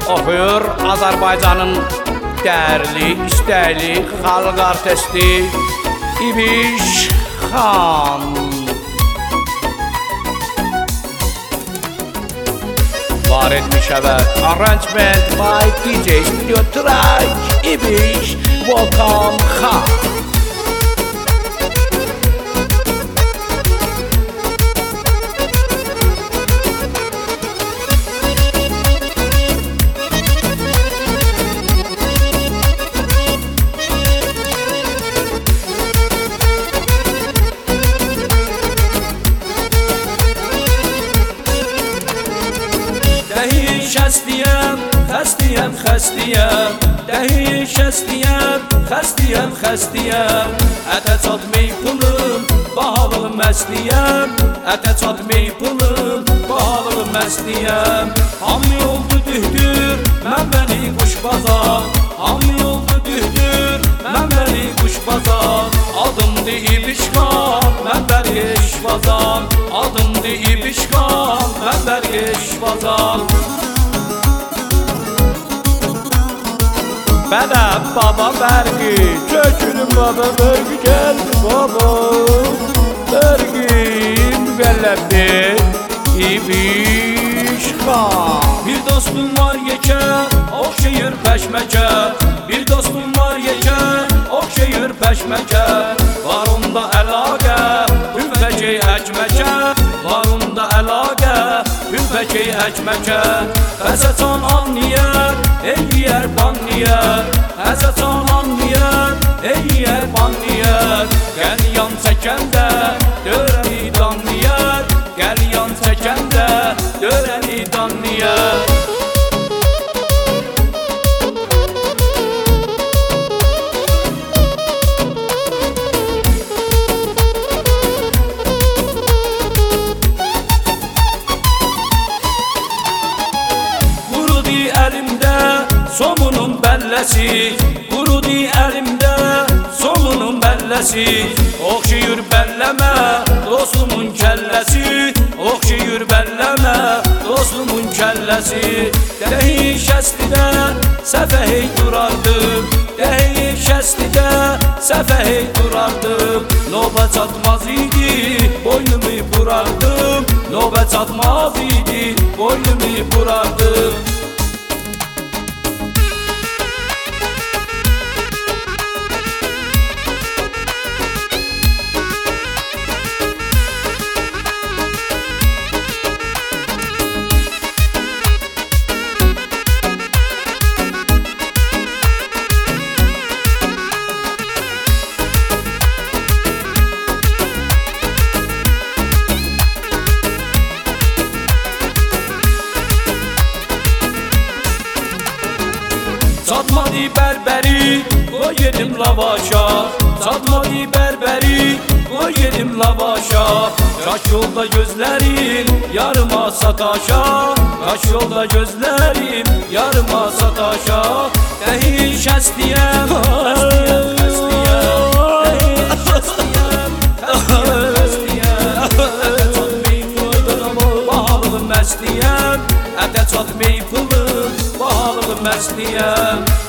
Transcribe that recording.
oxuyur Azərbaycanın dəyərli, istəkli xalq artisti İbiş xan. Varid Müşəvvət, arrangement by DJ Studio Track, İbiş Volkan Xan. Xəstiyəm, xəstiyəm, dəhi şəstiyəm, xəstiyəm, xəstiyəm. Ətə çatmayıb pulum, bahalığım məstiyəm. Ətə çatmayıb pulum, bahalığım məstiyəm. Hamı yoldu dühdür, mən bəni quşbaza. Hamı yoldu dühdür, mən bəni quşbaza. Adımdı İbiş xan, mən bəri eşvazam. Adımdı İbiş xan, mən bəri eşvazam. Bədəm baba bərqi, çökülüm baba bərqi, gəldi baba bərqi, müqəlləbdir İbiş xan. Bir dostum var yekə, oxşayır pəşməkə. Bir dostum var yekə, oxşayır pəşməkə. Var onda əlaqə, ülfəkəy əkməkə. Var onda əlaqə, ülfəkəy əkməkə. Həsəcan anlıyər, eləyər banlıyər. Həsəcan anlıyər, eləyər banlıyər. Gəl yan çəkəndə, dörəni danlıyər. Gəl yan çəkəndə, dörəni danlıyər. Somunun bəlləsi, qurudu əlimdə somunun bəlləsi. Oxşayır bəlləmə, dostumun kəlləsi. Oxşayır bəlləmə, dostumun kəlləsi. Dəhi şəstidə səfəhi durardım. Dəhi şəstidə səfəhi durardım. Növbə çatmaz idi, boynumu burardım. Növbə çatmaz idi, boynumu burardım. Çatmadı bərbəri, qoy gedim lavaşa. Çatmadı bərbəri, qoy gedim lavaşa. Qaç yolda gözlərim, yarıma sataşa. Qaç yolda gözlərim, yarıma sataşa. Dəhi şəstiyəm, xəstiyəm, xəstiyəm. Dəhi şəstiyəm, xəstiyəm, xəstiyəm. Ətə çatmayıb pulum, bahalığım məstiyəm. Ətə çatmayıb pulum, bahalığım məstiyəm.